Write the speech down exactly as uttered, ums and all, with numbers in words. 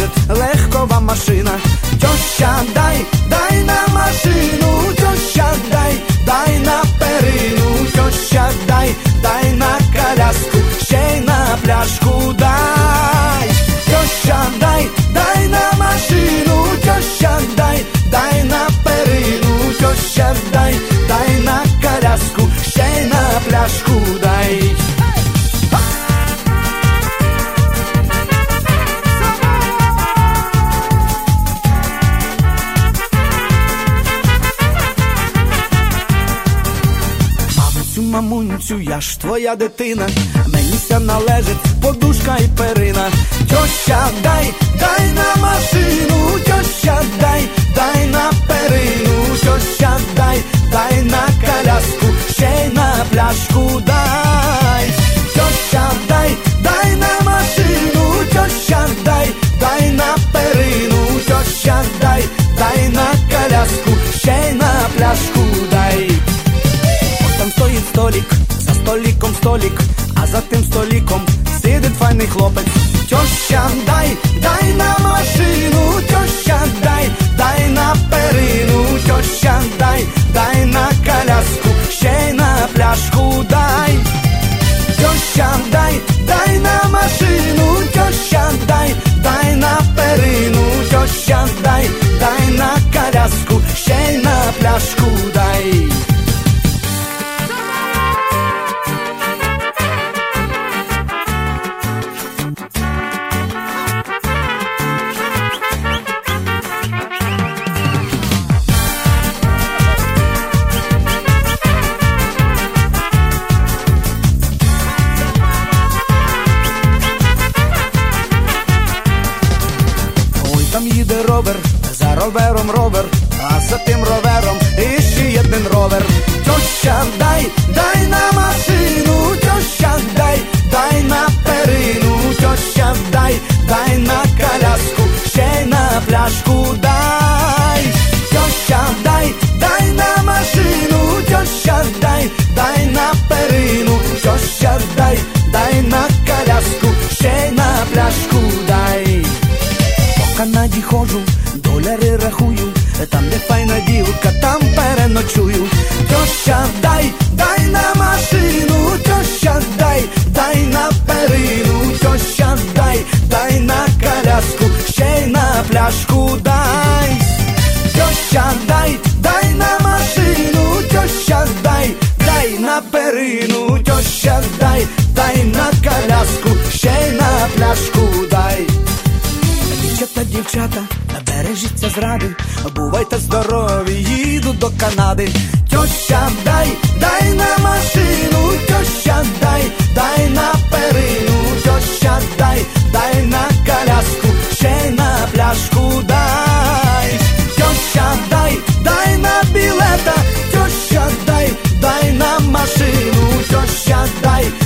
належить легкова машина. Тьоща, дай, дай на машину, тьоща, дай, дай на перину, тьоща, дай, дай на коляску, ще й на пляшку дай. Тьоща, дай, дай на машину, тьоща, дай, дай на перину, тьоща, дай, дай на коляску, ще й на пляшку дай. Мамунцю, я ж твоя дитина, мені ся належить подушка і перина. Тьоща, дай, дай на машину, тьоща, дай, дай на перину, тьоща, дай, дай на коляску, ще й на пляшку дай. Тьоща, дай, дай на машину, тьоща, дай, дай на перину, тьоща, дай, дай на коляску, ще й на пляшку дай. Там стоїть столик, за столиком столик, а за тим столиком сидить файний хлопець. Тьоща, дай, дай на машину, тьоща, дай, дай на перину, тьоща, дай, дай на коляску, ще й на пляшку дай. Тьоща, дай, дай на машину, тьоща, дай, дай на перину, тьоща, дай, дай на коляску, ще й на пляшку дай. Там їде ровер, за ровером ровер, а за тим ровером іще один ровер. Тьоща, дай, дай на машину, тьоща, дай, дай на перину, тьоща, дай, дай на коляску, ще й на пляшку дай. Тьоща, дай, дай на машину, тьоща, дай, дай на перину, тьоща, дай, дай на коляску, ще й на пляшку дай. В Канаді ходжу, доляри рахую, там де файна дівка, там переночую. Тьоща, дай, дай на машину, тьоща, дай, дай на перину, тьоща, дай, дай на коляску, ще й на пляшку дай. Тьоща, дай, дай на машину, тьоща, дай, дай на перину, тьоща, дай, дай на коляску, ще й на пляшку дай. Дівчата, дівчата, бережіться зради, бувайте здорові, їду до Канади. Тьоща, дай, дай на машину, тьоща, дай, дай на перину, тьоща, дай, дай на коляску, ще й на пляшку дай. Тьоща, дай, дай на білета, тьоща, дай, дай на машину, тьоща, дай,